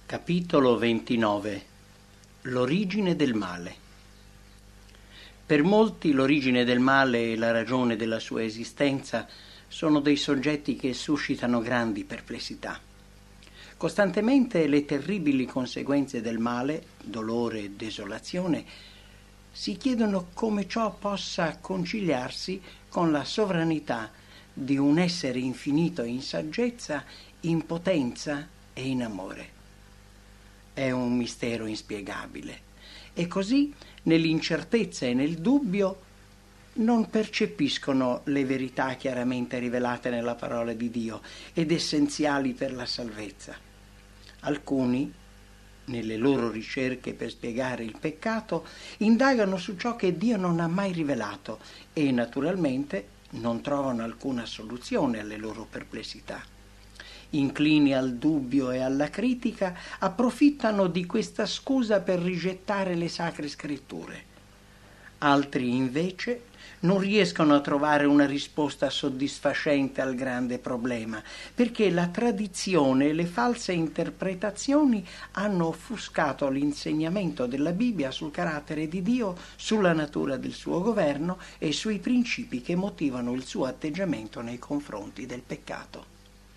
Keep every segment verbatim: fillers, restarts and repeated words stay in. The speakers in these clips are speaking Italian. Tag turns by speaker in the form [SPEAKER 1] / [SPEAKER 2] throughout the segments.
[SPEAKER 1] Capitolo ventinove. L'origine del male. Per molti l'origine del male e la ragione della sua esistenza sono dei soggetti che suscitano grandi perplessità. Costantemente le terribili conseguenze del male, dolore e desolazione, si chiedono come ciò possa conciliarsi con la sovranità di un essere infinito in saggezza, in potenza e in amore. È un mistero inspiegabile e così nell'incertezza e nel dubbio non percepiscono le verità chiaramente rivelate nella parola di Dio ed essenziali per la salvezza. Alcuni, nelle loro ricerche per spiegare il peccato, indagano su ciò che Dio non ha mai rivelato e naturalmente non trovano alcuna soluzione alle loro perplessità. Inclini al dubbio e alla critica, approfittano di questa scusa per rigettare le sacre scritture. Altri, invece, non riescono a trovare una risposta soddisfacente al grande problema, perché la tradizione e le false interpretazioni hanno offuscato l'insegnamento della Bibbia sul carattere di Dio, sulla natura del suo governo e sui principi che motivano il suo atteggiamento nei confronti del peccato.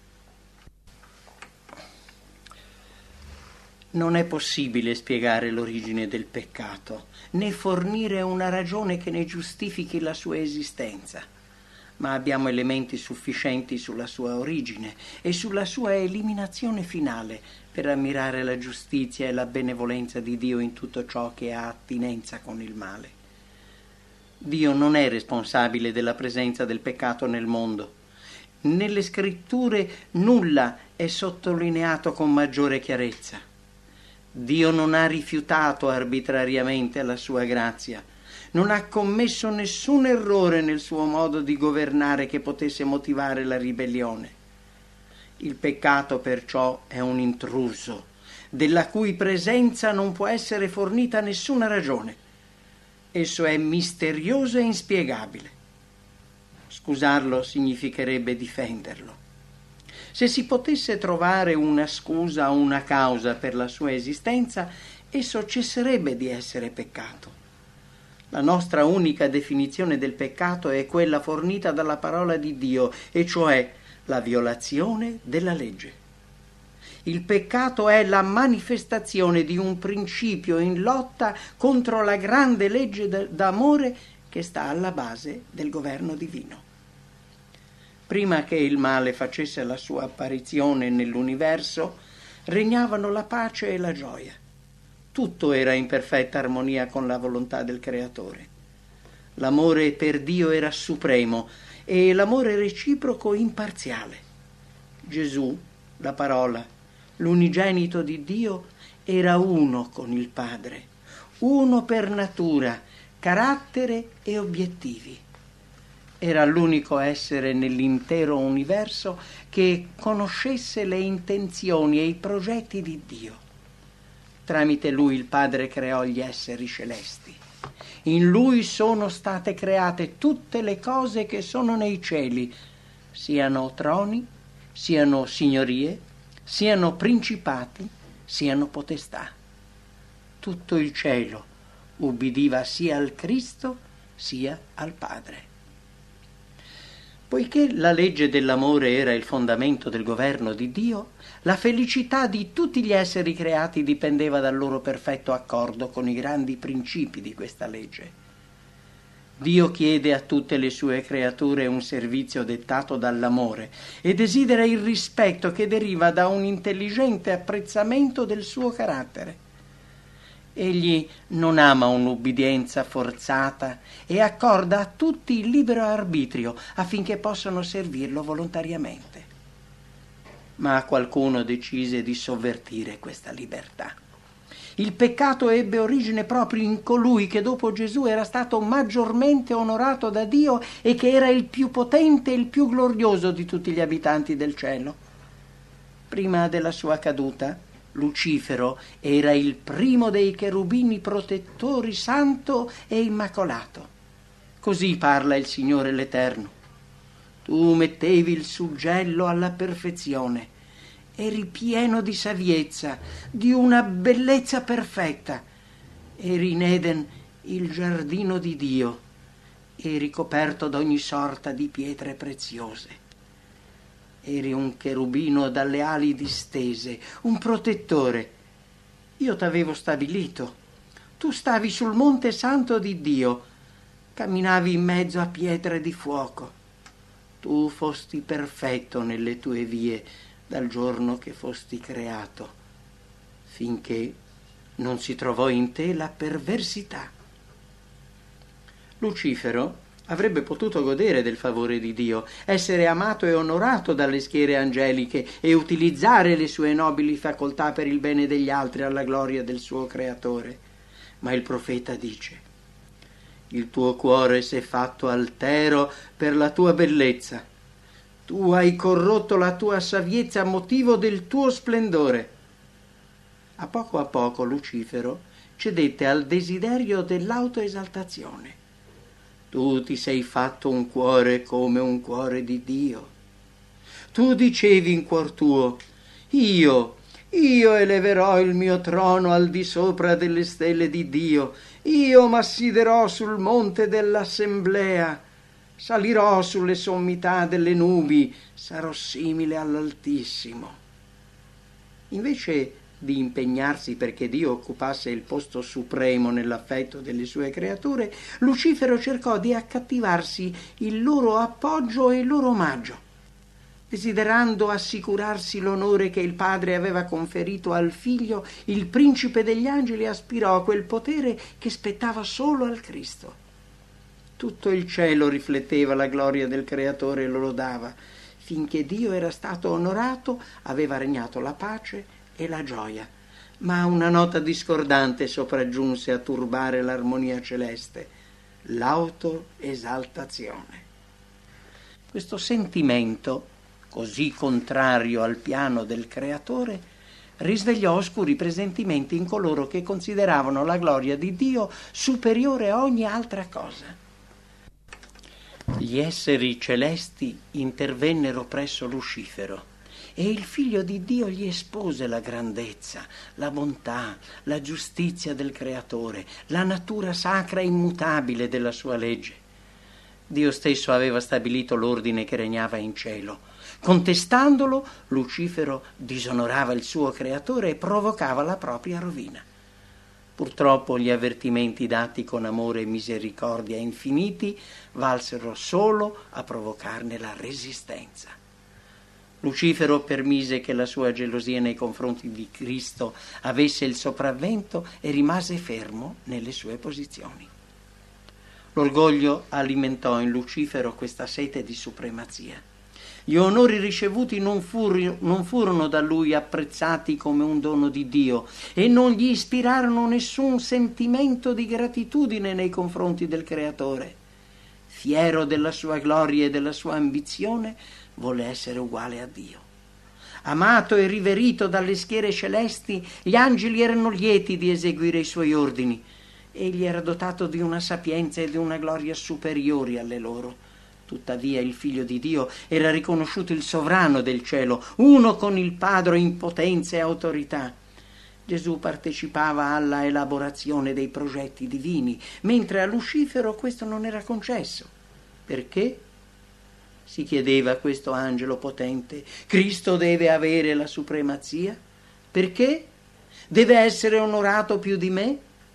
[SPEAKER 1] Non è possibile spiegare l'origine del peccato, né fornire una ragione che ne giustifichi la sua esistenza, ma abbiamo elementi sufficienti sulla sua origine e sulla sua eliminazione finale per ammirare la giustizia e la benevolenza di Dio in tutto ciò che ha attinenza con il male. Dio non è responsabile della presenza del peccato nel mondo. Nelle scritture nulla è sottolineato con maggiore chiarezza. Dio non ha rifiutato arbitrariamente la sua grazia, non ha commesso nessun errore nel suo modo di governare che potesse motivare la ribellione. Il peccato perciò è un intruso, della cui presenza non può essere fornita nessuna ragione. Esso è misterioso e inspiegabile. Scusarlo significherebbe difenderlo. Se si potesse trovare una scusa o una causa per la sua esistenza, esso cesserebbe di essere peccato. La nostra unica definizione del peccato è quella fornita dalla parola di Dio, e cioè la violazione della legge. Il peccato è la manifestazione di un principio in lotta contro la grande legge d'amore che sta alla base del governo divino. Prima che il male facesse la sua apparizione nell'universo, regnavano la pace e la gioia. Tutto era in perfetta armonia con la volontà del Creatore. L'amore per Dio era supremo e l'amore reciproco imparziale. Gesù, la parola, l'unigenito di Dio, era uno con il Padre, uno per natura, carattere e obiettivi. Era l'unico essere nell'intero universo che conoscesse le intenzioni e i progetti di Dio. Tramite lui il Padre creò gli esseri celesti. In lui sono state create tutte le cose che sono nei cieli, siano troni, siano signorie, siano principati, siano potestà. Tutto il cielo ubbidiva sia al Cristo sia al Padre. Poiché la legge dell'amore era il fondamento del governo di Dio, la felicità di tutti gli esseri creati dipendeva dal loro perfetto accordo con i grandi principi di questa legge. Dio chiede a tutte le sue creature un servizio dettato dall'amore e desidera il rispetto che deriva da un intelligente apprezzamento del suo carattere. Egli non ama un'ubbidienza forzata e accorda a tutti il libero arbitrio affinché possano servirlo volontariamente. Ma qualcuno decise di sovvertire questa libertà. Il peccato ebbe origine proprio in colui che dopo Gesù era stato maggiormente onorato da Dio e che era il più potente e il più glorioso di tutti gli abitanti del cielo. Prima della sua caduta, Lucifero era il primo dei cherubini protettori, santo e immacolato. Così parla il Signore l'Eterno. Tu mettevi il suggello alla perfezione eri pieno di saviezza, di una bellezza perfetta. Eri in Eden, il giardino di Dio, eri coperto d'ogni sorta di pietre preziose. Eri un cherubino dalle ali distese, un protettore. Io t'avevo stabilito. Tu stavi sul monte santo di Dio, camminavi in mezzo a pietre di fuoco. Tu fosti perfetto nelle tue vie dal giorno che fosti creato, finché non si trovò in te la perversità. Lucifero avrebbe potuto godere del favore di Dio, essere amato e onorato dalle schiere angeliche e utilizzare le sue nobili facoltà per il bene degli altri alla gloria del suo creatore. Ma il profeta dice: il tuo cuore si è fatto altero per la tua bellezza. Tu hai corrotto la tua saviezza a motivo del tuo splendore. A poco a poco Lucifero cedette al desiderio dell'autoesaltazione. Tu ti sei fatto un cuore come un cuore di Dio. Tu dicevi in cuor tuo: io, io eleverò il mio trono al di sopra delle stelle di Dio, io m'assiderò sul monte dell'assemblea, salirò sulle sommità delle nubi, sarò simile all'Altissimo. Invece di impegnarsi perché Dio occupasse il posto supremo nell'affetto delle sue creature, Lucifero cercò di accattivarsi il loro appoggio e il loro omaggio. Desiderando assicurarsi l'onore che il padre aveva conferito al figlio, il principe degli angeli aspirò quel potere che spettava solo al Cristo. Tutto il cielo rifletteva la gloria del creatore e lo lodava. Finché Dio era stato onorato, aveva regnato la pace e la gioia, ma una nota discordante sopraggiunse a turbare l'armonia celeste: l'autoesaltazione. Questo sentimento, così contrario al piano del creatore, risvegliò oscuri presentimenti in coloro che consideravano la gloria di Dio superiore a ogni altra cosa. Gli esseri celesti intervennero presso Lucifero e il Figlio di Dio gli espose la grandezza, la bontà, la giustizia del Creatore, la natura sacra e immutabile della sua legge. Dio stesso aveva stabilito l'ordine che regnava in cielo. Contestandolo, Lucifero disonorava il suo Creatore e provocava la propria rovina. Purtroppo gli avvertimenti dati con amore e misericordia infiniti valsero solo a provocarne la resistenza. Lucifero permise che la sua gelosia nei confronti di Cristo avesse il sopravvento e rimase fermo nelle sue posizioni. L'orgoglio alimentò in Lucifero questa sete di supremazia. Gli onori ricevuti non, fur, non furono da lui apprezzati come un dono di Dio e non gli ispirarono nessun sentimento di gratitudine nei confronti del Creatore. Fiero della sua gloria e della sua ambizione, volle essere uguale a Dio. Amato e riverito dalle schiere celesti, gli angeli erano lieti di eseguire i suoi ordini. Egli era dotato di una sapienza e di una gloria superiori alle loro. Tuttavia il Figlio di Dio era riconosciuto il sovrano del cielo, uno con il Padre in potenza e autorità. Gesù partecipava alla elaborazione dei progetti divini, mentre a Lucifero questo non era concesso. Perché? Si chiedeva questo angelo potente. Cristo deve avere la supremazia? Perché? Deve essere onorato più di me?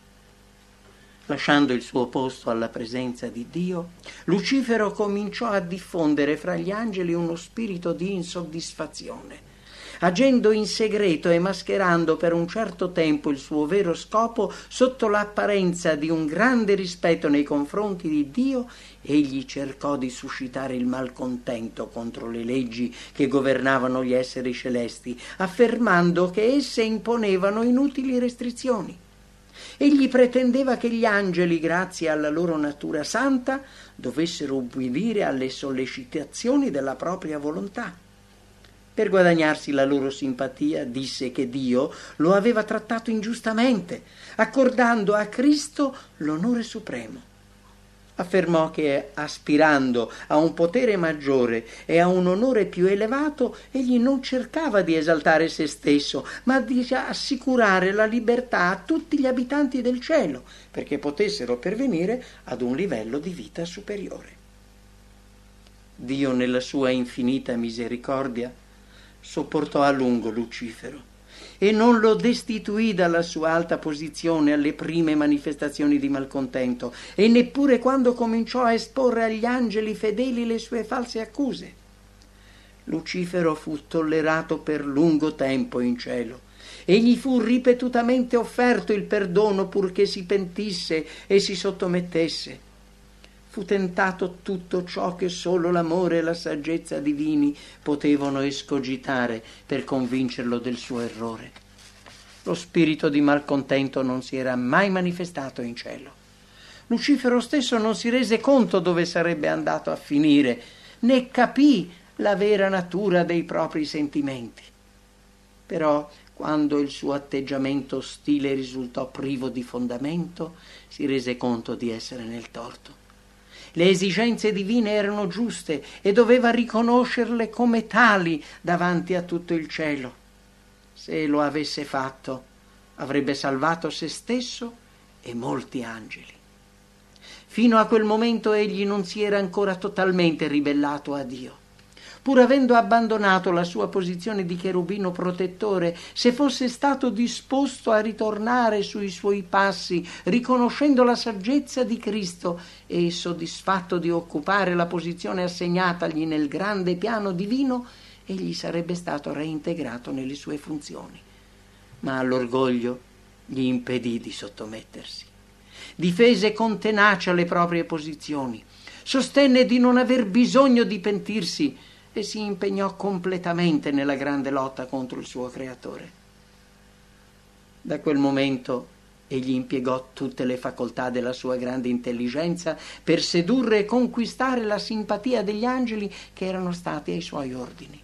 [SPEAKER 1] Lasciando il suo posto alla presenza di Dio, Lucifero cominciò a diffondere fra gli angeli uno spirito di insoddisfazione. Agendo in segreto e mascherando per un certo tempo il suo vero scopo sotto l'apparenza di un grande rispetto nei confronti di Dio, egli cercò di suscitare il malcontento contro le leggi che governavano gli esseri celesti, affermando che esse imponevano inutili restrizioni. Egli pretendeva che gli angeli, grazie alla loro natura santa, dovessero ubbidire alle sollecitazioni della propria volontà. Per guadagnarsi la loro simpatia, disse che Dio lo aveva trattato ingiustamente, accordando a Cristo l'onore supremo. Affermò che, aspirando a un potere maggiore e a un onore più elevato, egli non cercava di esaltare se stesso, ma di assicurare la libertà a tutti gli abitanti del cielo, perché potessero pervenire ad un livello di vita superiore. Dio, nella sua infinita misericordia, sopportò a lungo Lucifero e non lo destituì dalla sua alta posizione alle prime manifestazioni di malcontento, e neppure quando cominciò a esporre agli angeli fedeli le sue false accuse. Lucifero fu tollerato per lungo tempo in cielo e gli fu ripetutamente offerto il perdono purché si pentisse e si sottomettesse. Fu tentato tutto ciò che solo l'amore e la saggezza divini potevano escogitare per convincerlo del suo errore. Lo spirito di malcontento non si era mai manifestato in cielo. Lucifero stesso non si rese conto dove sarebbe andato a finire, né capì la vera natura dei propri sentimenti. Però, quando il suo atteggiamento ostile risultò privo di fondamento, si rese conto di essere nel torto. Le esigenze divine erano giuste e doveva riconoscerle come tali davanti a tutto il cielo. Se lo avesse fatto, avrebbe salvato se stesso e molti angeli. Fino a quel momento egli non si era ancora totalmente ribellato a Dio. Pur avendo abbandonato la sua posizione di cherubino protettore, se fosse stato disposto a ritornare sui suoi passi, riconoscendo la saggezza di Cristo e soddisfatto di occupare la posizione assegnatagli nel grande piano divino, egli sarebbe stato reintegrato nelle sue funzioni. Ma l'orgoglio gli impedì di sottomettersi. Difese con tenacia le proprie posizioni, sostenne di non aver bisogno di pentirsi e si impegnò completamente nella grande lotta contro il suo creatore. Da quel momento egli impiegò tutte le facoltà della sua grande intelligenza per sedurre e conquistare la simpatia degli angeli che erano stati ai suoi ordini.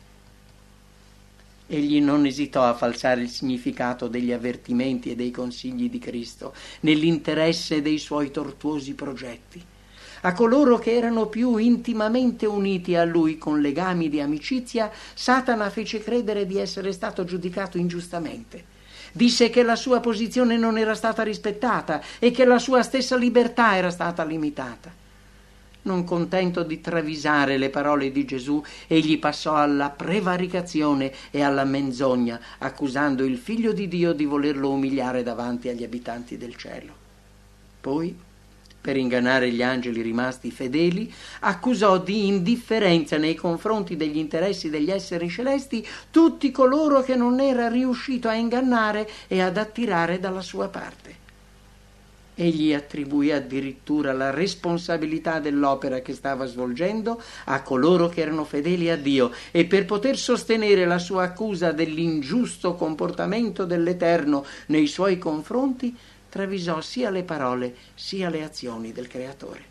[SPEAKER 1] Egli non esitò a falsare il significato degli avvertimenti e dei consigli di Cristo nell'interesse dei suoi tortuosi progetti. A coloro che erano più intimamente uniti a lui con legami di amicizia, Satana fece credere di essere stato giudicato ingiustamente. Disse che la sua posizione non era stata rispettata e che la sua stessa libertà era stata limitata. Non contento di travisare le parole di Gesù, egli passò alla prevaricazione e alla menzogna, accusando il Figlio di Dio di volerlo umiliare davanti agli abitanti del cielo. Poi, per ingannare gli angeli rimasti fedeli, accusò di indifferenza nei confronti degli interessi degli esseri celesti tutti coloro che non era riuscito a ingannare e ad attirare dalla sua parte. Egli attribuì addirittura la responsabilità dell'opera che stava svolgendo a coloro che erano fedeli a Dio, e per poter sostenere la sua accusa dell'ingiusto comportamento dell'Eterno nei suoi confronti, travisò sia le parole sia le azioni del Creatore.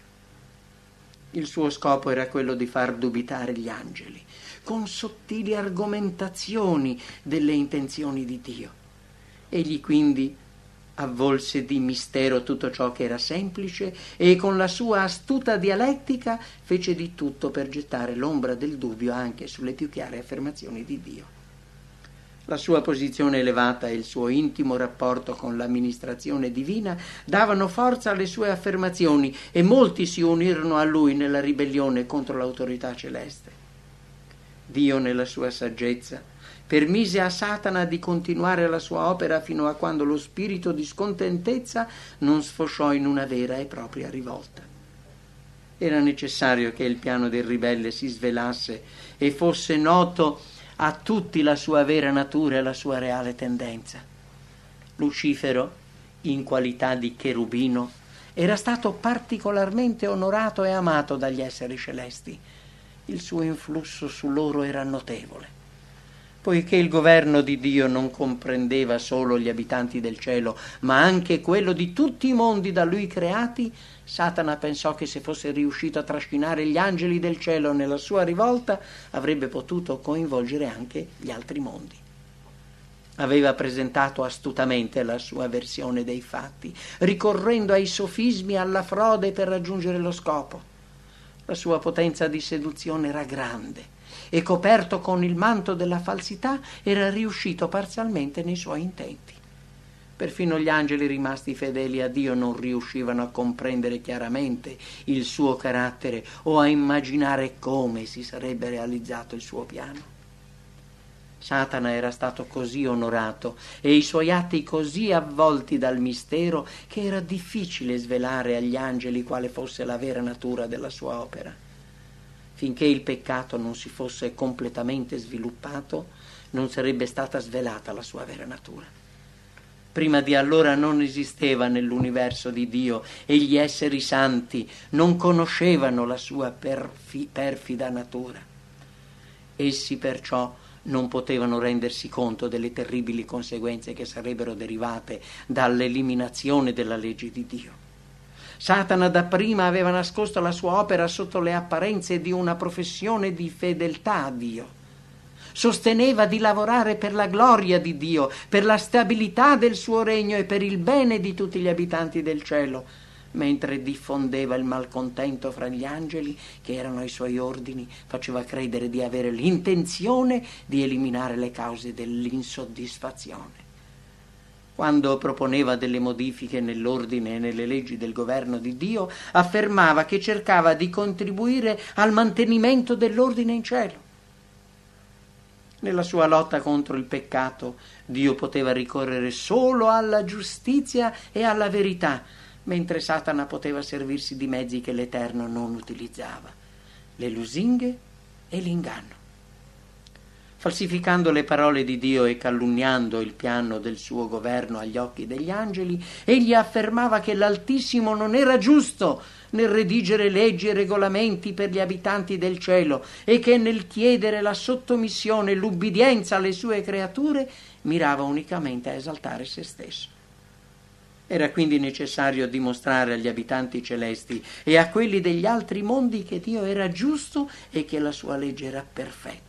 [SPEAKER 1] Il suo scopo era quello di far dubitare gli angeli con sottili argomentazioni delle intenzioni di Dio. Egli quindi avvolse di mistero tutto ciò che era semplice e con la sua astuta dialettica fece di tutto per gettare l'ombra del dubbio anche sulle più chiare affermazioni di Dio. La sua posizione elevata e il suo intimo rapporto con l'amministrazione divina davano forza alle sue affermazioni e molti si unirono a lui nella ribellione contro l'autorità celeste. Dio, nella sua saggezza, permise a Satana di continuare la sua opera fino a quando lo spirito di scontentezza non sfociò in una vera e propria rivolta. Era necessario che il piano del ribelle si svelasse e fosse noto a tutti la sua vera natura e la sua reale tendenza. Lucifero, in qualità di cherubino, era stato particolarmente onorato e amato dagli esseri celesti. Il suo influsso su loro era notevole. Poiché il governo di Dio non comprendeva solo gli abitanti del cielo, ma anche quello di tutti i mondi da lui creati, Satana pensò che se fosse riuscito a trascinare gli angeli del cielo nella sua rivolta, avrebbe potuto coinvolgere anche gli altri mondi. Aveva presentato astutamente la sua versione dei fatti, ricorrendo ai sofismi e alla frode per raggiungere lo scopo. La sua potenza di seduzione era grande e, coperto con il manto della falsità, era riuscito parzialmente nei suoi intenti. Perfino gli angeli rimasti fedeli a Dio non riuscivano a comprendere chiaramente il suo carattere o a immaginare come si sarebbe realizzato il suo piano. Satana era stato così onorato e i suoi atti così avvolti dal mistero che era difficile svelare agli angeli quale fosse la vera natura della sua opera. Finché il peccato non si fosse completamente sviluppato, non sarebbe stata svelata la sua vera natura. Prima di allora non esisteva nell'universo di Dio e gli esseri santi non conoscevano la sua perfi- perfida natura. Essi perciò non potevano rendersi conto delle terribili conseguenze che sarebbero derivate dall'eliminazione della legge di Dio. Satana dapprima aveva nascosto la sua opera sotto le apparenze di una professione di fedeltà a Dio. Sosteneva di lavorare per la gloria di Dio, per la stabilità del suo regno e per il bene di tutti gli abitanti del cielo, mentre diffondeva il malcontento fra gli angeli che erano ai suoi ordini, faceva credere di avere l'intenzione di eliminare le cause dell'insoddisfazione. Quando proponeva delle modifiche nell'ordine e nelle leggi del governo di Dio, affermava che cercava di contribuire al mantenimento dell'ordine in cielo. Nella sua lotta contro il peccato, Dio poteva ricorrere solo alla giustizia e alla verità, mentre Satana poteva servirsi di mezzi che l'Eterno non utilizzava, le lusinghe e l'inganno. Falsificando le parole di Dio e calunniando il piano del suo governo agli occhi degli angeli, egli affermava che l'Altissimo non era giusto nel redigere leggi e regolamenti per gli abitanti del cielo e che nel chiedere la sottomissione e l'ubbidienza alle sue creature mirava unicamente a esaltare se stesso. Era quindi necessario dimostrare agli abitanti celesti e a quelli degli altri mondi che Dio era giusto e che la sua legge era perfetta.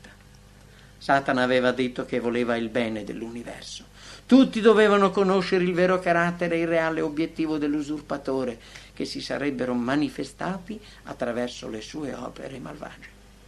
[SPEAKER 1] Satana aveva detto che voleva il bene dell'universo. Tutti dovevano conoscere il vero carattere e il reale obiettivo dell'usurpatore, che si sarebbero manifestati attraverso le sue opere malvagie.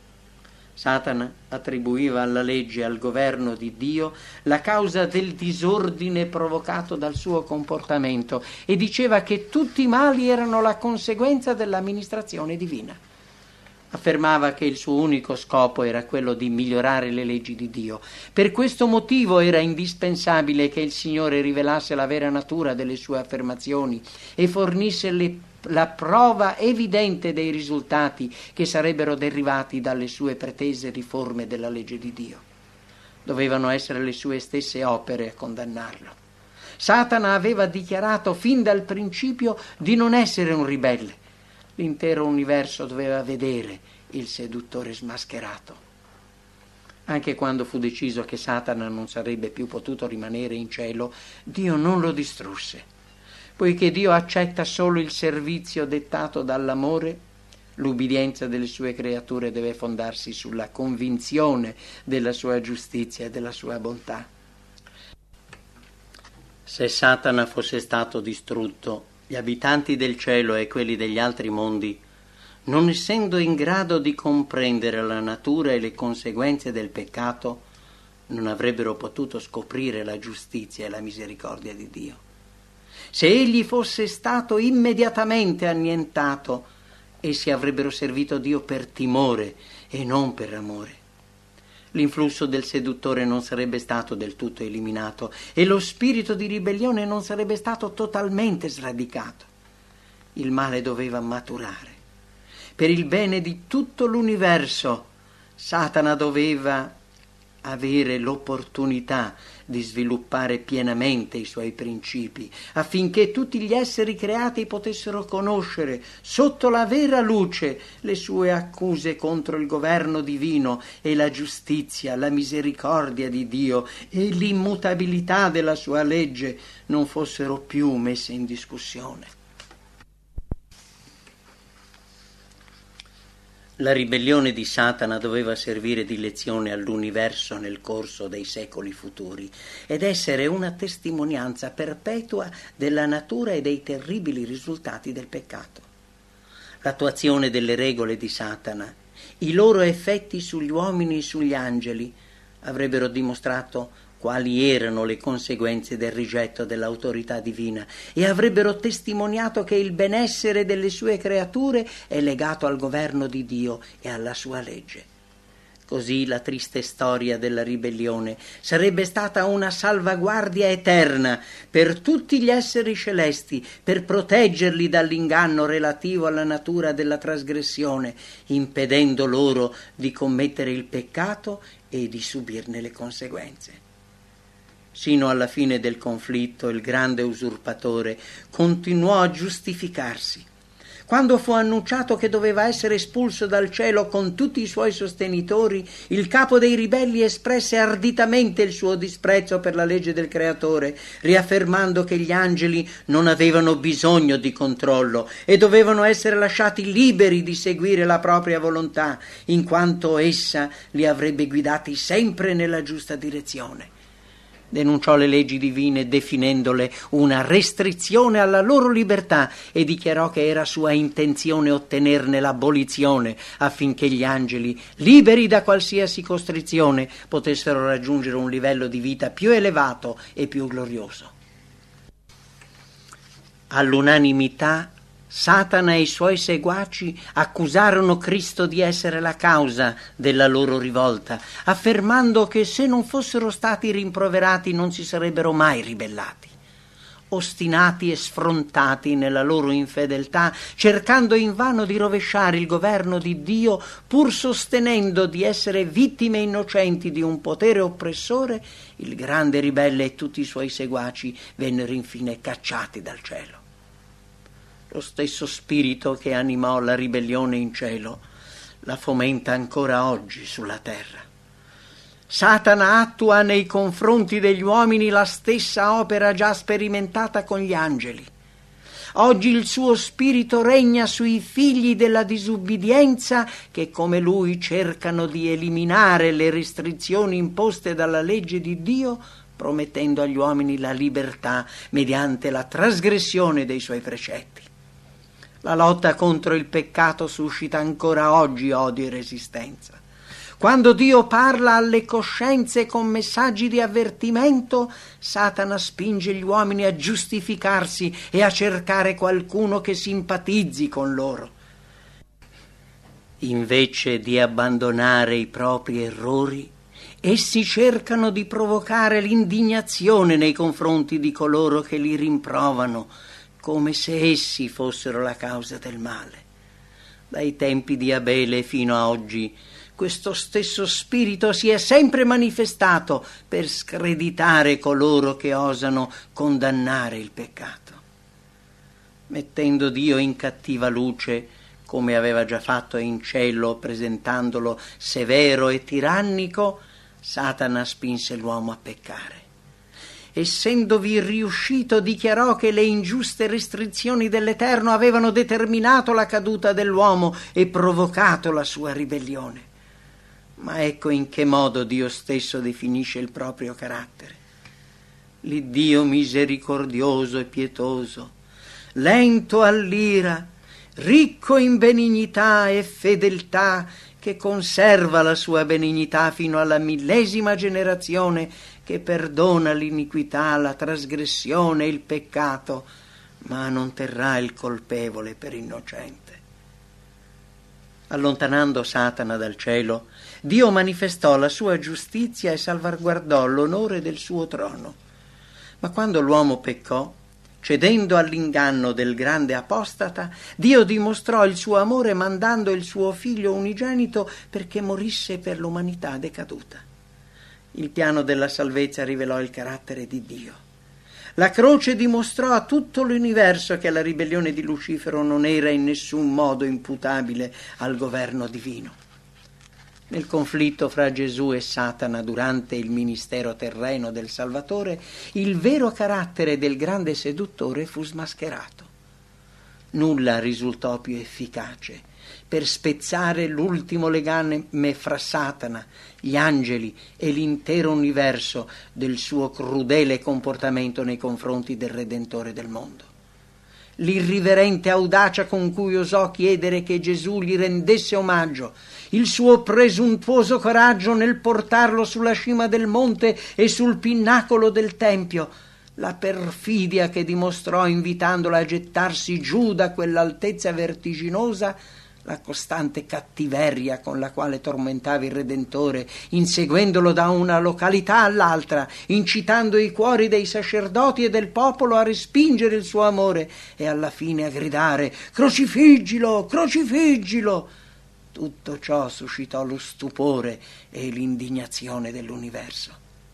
[SPEAKER 1] Satana attribuiva alla legge e al governo di Dio la causa del disordine provocato dal suo comportamento e diceva che tutti i mali erano la conseguenza dell'amministrazione divina. Affermava che il suo unico scopo era quello di migliorare le leggi di Dio. Per questo motivo era indispensabile che il Signore rivelasse la vera natura delle sue affermazioni e fornisse le, la prova evidente dei risultati che sarebbero derivati dalle sue pretese riforme della legge di Dio. Dovevano essere le sue stesse opere a condannarlo. Satana aveva dichiarato fin dal principio di non essere un ribelle. L'intero universo doveva vedere il seduttore smascherato. Anche quando fu deciso che Satana non sarebbe più potuto rimanere in cielo, Dio non lo distrusse. Poiché Dio accetta solo il servizio dettato dall'amore, l'ubbidienza delle sue creature deve fondarsi sulla convinzione della sua giustizia e della sua bontà. Se Satana fosse stato distrutto, gli abitanti del cielo e quelli degli altri mondi, non essendo in grado di comprendere la natura e le conseguenze del peccato, non avrebbero potuto scoprire la giustizia e la misericordia di Dio. Se egli fosse stato immediatamente annientato, essi avrebbero servito Dio per timore e non per amore. L'influsso del seduttore non sarebbe stato del tutto eliminato e lo spirito di ribellione non sarebbe stato totalmente sradicato. Il male doveva maturare. Per il bene di tutto l'universo, Satana doveva avere l'opportunità di sviluppare pienamente i suoi principi, affinché tutti gli esseri creati potessero conoscere sotto la vera luce le sue accuse contro il governo divino e la giustizia, la misericordia di Dio e l'immutabilità della sua legge non fossero più messe in discussione. La ribellione di Satana doveva servire di lezione all'universo nel corso dei secoli futuri ed essere una testimonianza perpetua della natura e dei terribili risultati del peccato. L'attuazione delle regole di Satana, i loro effetti sugli uomini e sugli angeli avrebbero dimostrato quali erano le conseguenze del rigetto dell'autorità divina e avrebbero testimoniato che il benessere delle sue creature è legato al governo di Dio e alla sua legge. Così la triste storia della ribellione sarebbe stata una salvaguardia eterna per tutti gli esseri celesti, per proteggerli dall'inganno relativo alla natura della trasgressione, impedendo loro di commettere il peccato e di subirne le conseguenze. Sino alla fine del conflitto il grande usurpatore continuò a giustificarsi. Quando fu annunciato che doveva essere espulso dal cielo con tutti i suoi sostenitori, il capo dei ribelli espresse arditamente il suo disprezzo per la legge del Creatore, riaffermando che gli angeli non avevano bisogno di controllo e dovevano essere lasciati liberi di seguire la propria volontà, in quanto essa li avrebbe guidati sempre nella giusta direzione. Denunciò le leggi divine definendole una restrizione alla loro libertà e dichiarò che era sua intenzione ottenerne l'abolizione affinché gli angeli, liberi da qualsiasi costrizione, potessero raggiungere un livello di vita più elevato e più glorioso. All'unanimità Satana e i suoi seguaci accusarono Cristo di essere la causa della loro rivolta, affermando che se non fossero stati rimproverati non si sarebbero mai ribellati. Ostinati e sfrontati nella loro infedeltà, cercando invano di rovesciare il governo di Dio, pur sostenendo di essere vittime innocenti di un potere oppressore, il grande ribelle e tutti i suoi seguaci vennero infine cacciati dal cielo. Lo stesso spirito che animò la ribellione in cielo la fomenta ancora oggi sulla terra. Satana attua nei confronti degli uomini la stessa opera già sperimentata con gli angeli. Oggi il suo spirito regna sui figli della disubbidienza che come lui cercano di eliminare le restrizioni imposte dalla legge di Dio, promettendo agli uomini la libertà mediante la trasgressione dei suoi precetti. La lotta contro il peccato suscita ancora oggi odio e resistenza. Quando Dio parla alle coscienze con messaggi di avvertimento, Satana spinge gli uomini a giustificarsi e a cercare qualcuno che simpatizzi con loro. Invece di abbandonare i propri errori, essi cercano di provocare l'indignazione nei confronti di coloro che li rimprovano, come se essi fossero la causa del male. Dai tempi di Abele fino a oggi, questo stesso spirito si è sempre manifestato per screditare coloro che osano condannare il peccato. Mettendo Dio in cattiva luce, come aveva già fatto in cielo presentandolo severo e tirannico, Satana spinse l'uomo a peccare. Essendovi riuscito, dichiarò che le ingiuste restrizioni dell'Eterno avevano determinato la caduta dell'uomo e provocato la sua ribellione. Ma ecco in che modo Dio stesso definisce il proprio carattere. L'Iddio misericordioso e pietoso, lento all'ira, ricco in benignità e fedeltà, che conserva la sua benignità fino alla millesima generazione, che perdona l'iniquità, la trasgressione e il peccato, ma non terrà il colpevole per innocente. Allontanando Satana dal cielo, Dio manifestò la sua giustizia e salvaguardò l'onore del suo trono. Ma quando l'uomo peccò, cedendo all'inganno del grande apostata, Dio dimostrò il suo amore mandando il suo figlio unigenito perché morisse per l'umanità decaduta. Il piano della salvezza rivelò il carattere di Dio. La croce dimostrò a tutto l'universo che la ribellione di Lucifero non era in nessun modo imputabile al governo divino. Nel conflitto fra Gesù e Satana durante il ministero terreno del Salvatore, il vero carattere del grande seduttore fu smascherato. Nulla risultò più efficace per spezzare l'ultimo legame fra Satana, gli angeli e l'intero universo del suo crudele comportamento nei confronti del Redentore del mondo. L'irriverente audacia con cui osò chiedere che Gesù gli rendesse omaggio, il suo presuntuoso coraggio nel portarlo sulla cima del monte e sul pinnacolo del tempio, la perfidia che dimostrò invitandolo a gettarsi giù da quell'altezza vertiginosa, la costante cattiveria con la quale tormentava il Redentore, inseguendolo da una località all'altra, incitando i cuori dei sacerdoti e del popolo a respingere il suo amore e alla fine a gridare «Crocifiggilo! Crocifiggilo!». Tutto ciò suscitò lo stupore e l'indignazione dell'universo.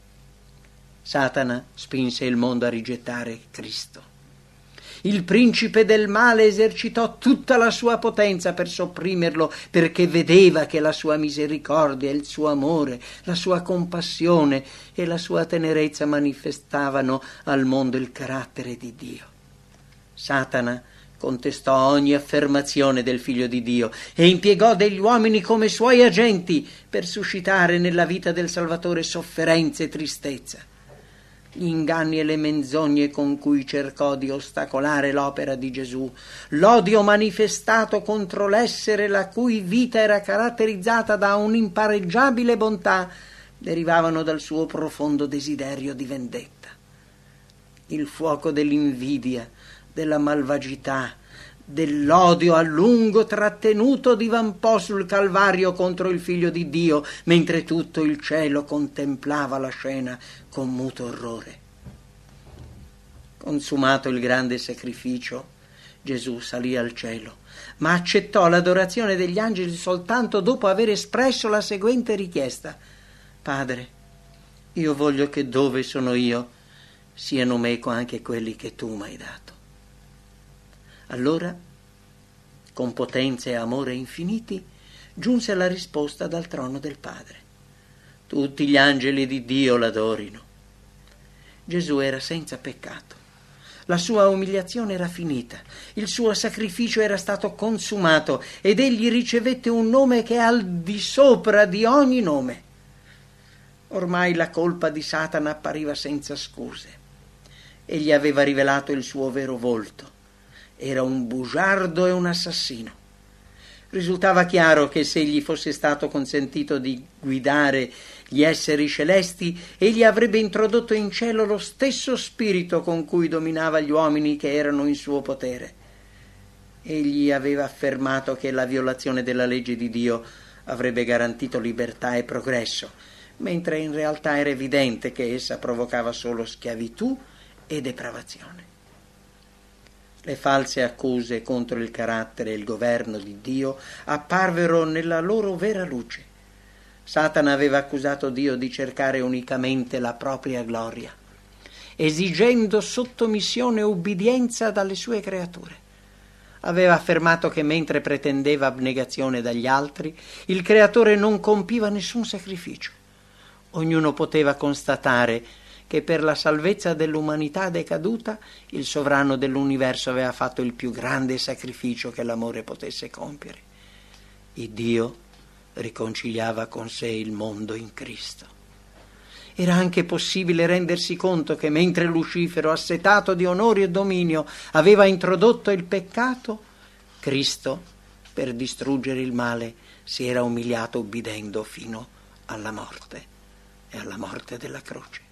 [SPEAKER 1] Satana spinse il mondo a rigettare Cristo. Il principe del male esercitò tutta la sua potenza per sopprimerlo, perché vedeva che la sua misericordia, il suo amore, la sua compassione e la sua tenerezza manifestavano al mondo il carattere di Dio. Satana contestò ogni affermazione del Figlio di Dio e impiegò degli uomini come suoi agenti per suscitare nella vita del Salvatore sofferenza e tristezza. Gli inganni e le menzogne con cui cercò di ostacolare l'opera di Gesù, l'odio manifestato contro l'essere la cui vita era caratterizzata da un'impareggiabile bontà, derivavano dal suo profondo desiderio di vendetta. Il fuoco dell'invidia, della malvagità, dell'odio a lungo trattenuto divampò sul Calvario contro il Figlio di Dio, mentre tutto il cielo contemplava la scena con muto orrore. Consumato il grande sacrificio, Gesù salì al cielo, ma accettò l'adorazione degli angeli soltanto dopo aver espresso la seguente richiesta: Padre, io voglio che dove sono io siano meco anche quelli che tu mi hai dato. Allora, con potenza e amore infiniti, giunse la risposta dal trono del Padre. Tutti gli angeli di Dio l'adorino. Gesù era senza peccato. La sua umiliazione era finita, il suo sacrificio era stato consumato ed egli ricevette un nome che è al di sopra di ogni nome. Ormai la colpa di Satana appariva senza scuse. Egli aveva rivelato il suo vero volto. Era un bugiardo e un assassino. Risultava chiaro che se gli fosse stato consentito di guidare gli esseri celesti, egli avrebbe introdotto in cielo lo stesso spirito con cui dominava gli uomini che erano in suo potere. Egli aveva affermato che la violazione della legge di Dio avrebbe garantito libertà e progresso, mentre in realtà era evidente che essa provocava solo schiavitù e depravazione. Le false accuse contro il carattere e il governo di Dio apparvero nella loro vera luce. Satana aveva accusato Dio di cercare unicamente la propria gloria, esigendo sottomissione e ubbidienza dalle sue creature. Aveva affermato che mentre pretendeva abnegazione dagli altri, il Creatore non compiva nessun sacrificio. Ognuno poteva constatare che per la salvezza dell'umanità decaduta il sovrano dell'universo aveva fatto il più grande sacrificio che l'amore potesse compiere. Il Dio riconciliava con sé il mondo in Cristo. Era anche possibile rendersi conto che mentre Lucifero, assetato di onori e dominio, aveva introdotto il peccato, Cristo, per distruggere il male, si era umiliato ubbidendo fino alla morte e alla morte della croce.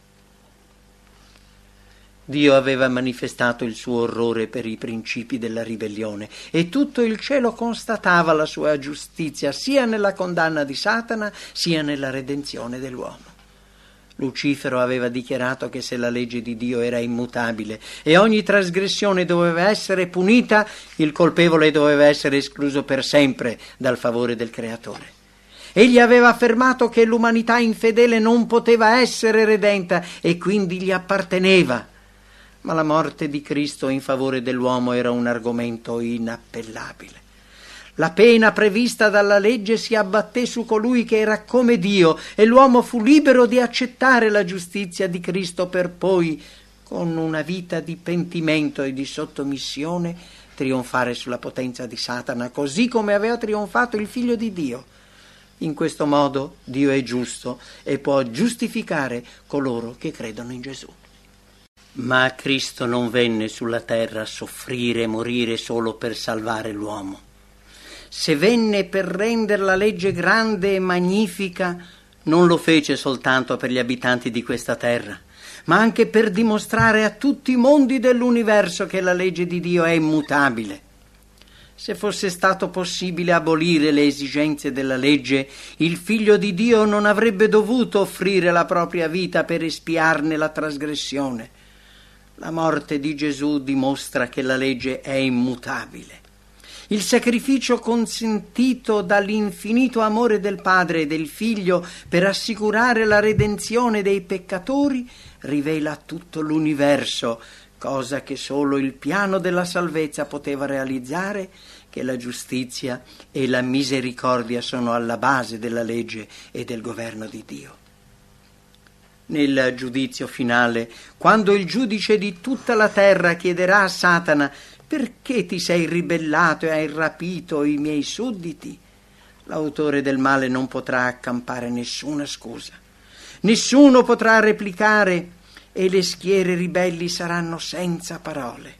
[SPEAKER 1] Dio aveva manifestato il suo orrore per i principi della ribellione e tutto il cielo constatava la sua giustizia sia nella condanna di Satana sia nella redenzione dell'uomo. Lucifero aveva dichiarato che se la legge di Dio era immutabile e ogni trasgressione doveva essere punita, il colpevole doveva essere escluso per sempre dal favore del Creatore. Egli aveva affermato che l'umanità infedele non poteva essere redenta e quindi gli apparteneva. Ma la morte di Cristo in favore dell'uomo era un argomento inappellabile. La pena prevista dalla legge si abbatté su colui che era come Dio e l'uomo fu libero di accettare la giustizia di Cristo per poi, con una vita di pentimento e di sottomissione, trionfare sulla potenza di Satana, così come aveva trionfato il Figlio di Dio. In questo modo Dio è giusto e può giustificare coloro che credono in Gesù. Ma Cristo non venne sulla terra a soffrire e morire solo per salvare l'uomo. Se venne per rendere la legge grande e magnifica, non lo fece soltanto per gli abitanti di questa terra, ma anche per dimostrare a tutti i mondi dell'universo che la legge di Dio è immutabile. Se fosse stato possibile abolire le esigenze della legge, il Figlio di Dio non avrebbe dovuto offrire la propria vita per espiarne la trasgressione. La morte di Gesù dimostra che la legge è immutabile. Il sacrificio consentito dall'infinito amore del Padre e del Figlio per assicurare la redenzione dei peccatori rivela a tutto l'universo, cosa che solo il piano della salvezza poteva realizzare, che la giustizia e la misericordia sono alla base della legge e del governo di Dio. Nel giudizio finale, quando il giudice di tutta la terra chiederà a Satana: perché ti sei ribellato e hai rapito i miei sudditi? L'autore del male non potrà accampare nessuna scusa. Nessuno potrà replicare e le schiere ribelli saranno senza parole.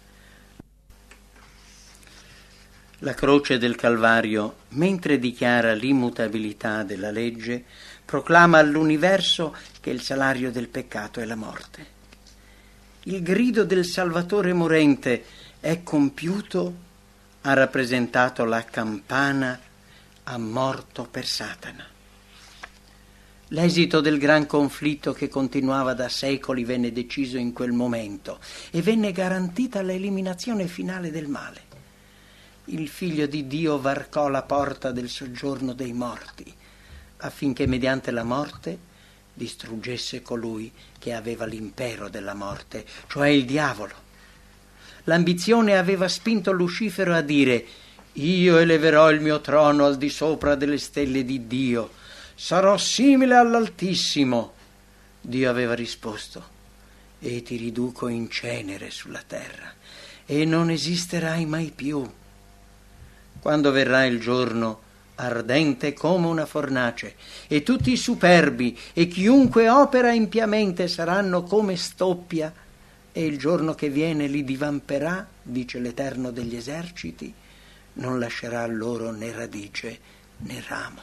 [SPEAKER 1] La croce del Calvario, mentre dichiara l'immutabilità della legge, proclama all'universo che il salario del peccato è la morte. Il grido del Salvatore morente è compiuto, ha rappresentato la campana a morto per Satana. L'esito del gran conflitto che continuava da secoli venne deciso in quel momento e venne garantita l'eliminazione finale del male. Il Figlio di Dio varcò la porta del soggiorno dei morti, affinché mediante la morte distruggesse colui che aveva l'impero della morte, cioè il diavolo. L'ambizione aveva spinto Lucifero a dire: io eleverò il mio trono al di sopra delle stelle di Dio, sarò simile all'Altissimo. Dio aveva risposto: e ti riduco in cenere sulla terra, e non esisterai mai più. Quando verrà il giorno ardente come una fornace, e tutti i superbi e chiunque opera impiamente saranno come stoppia, e il giorno che viene li divamperà, dice l'Eterno degli eserciti, non lascerà loro né radice né ramo.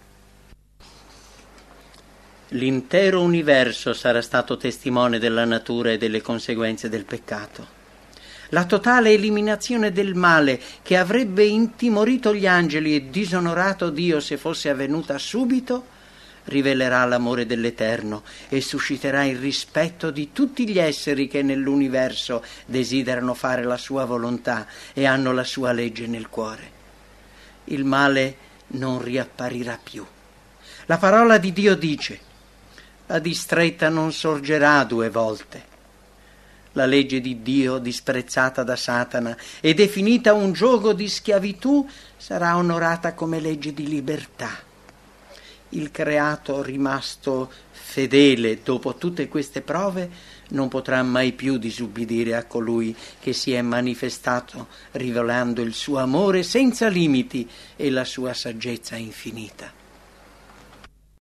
[SPEAKER 1] L'intero universo sarà stato testimone della natura e delle conseguenze del peccato. La totale eliminazione del male, che avrebbe intimorito gli angeli e disonorato Dio se fosse avvenuta subito, rivelerà l'amore dell'Eterno e susciterà il rispetto di tutti gli esseri che nell'universo desiderano fare la sua volontà e hanno la sua legge nel cuore. Il male non riapparirà più. La parola di Dio dice: la distretta non sorgerà due volte. La legge di Dio, disprezzata da Satana e definita un giogo di schiavitù, sarà onorata come legge di libertà. Il creato, rimasto fedele dopo tutte queste prove, non potrà mai più disubbidire a colui che si è manifestato rivelando il suo amore senza limiti e la sua saggezza infinita.